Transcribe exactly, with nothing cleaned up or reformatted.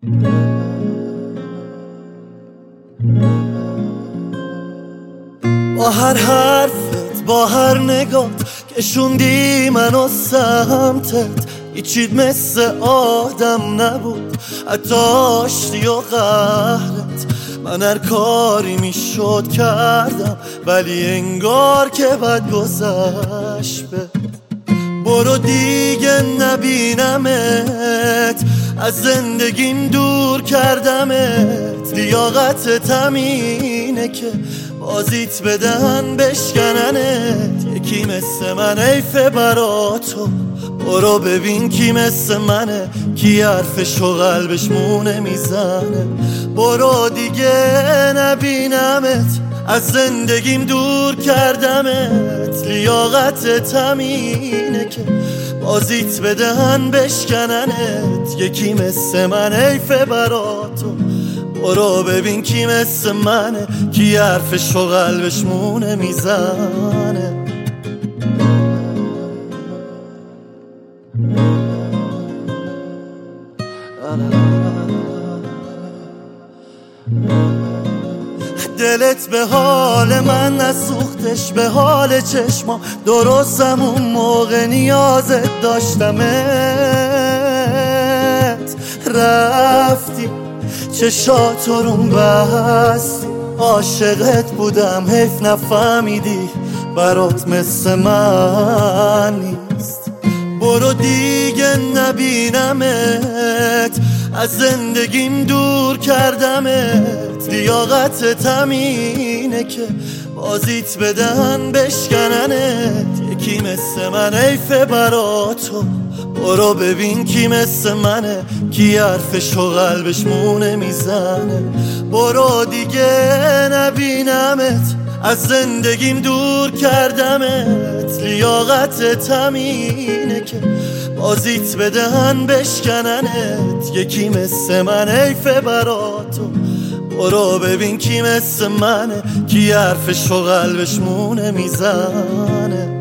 با هر حرفت، با هر نگات کشوندی منو سمتت، هیچیت مثل آدم نبود، حتی آشتی و قهرت. من هر کاری میشد کردم، ولی انگار که بد گذشت. برو دیگه نبینمت، از زندگیم دور کردمت. لیاقتت همینه که بازیت بدن بشکننت. یکی مثل من حیفه برا تو، برو ببین کی مثل منه، کی حرفشو قلبش مونه میزنه. برو دیگه نبینمت، از زندگیم دور کردمت. لیاقتت همینه که بازیت بدن بشکننت. یکی مثل من حیفه برا تو، برو ببین کی مثل منه، کی حرفشو قلبش مونه میزنه. دلت به حال من نسوختش، به حال چشمام درستم اون موقع نیازت داشتمت. رفتی چشاتو روم بستی، عاشقت بودم حیف نفهمیدی، برات مثل من نیست. برو دیگه نبینمت، از زندگیم دور کردمت. لیاقتت همینه که بازیت بدن بشکننت. یکی مثل من حیفه برا تو، برو ببین کی مثل منه، کی حرفشو قلبش مونه میزنه. برو دیگه نبینمت، از زندگیم دور کردمت. لیاقتت همینه که بازیت بدن بشکننت. یکی مثل من حیفه برا تو، برو ببین کی مثل منه، کی حرفشو قلبش مونه میزنه.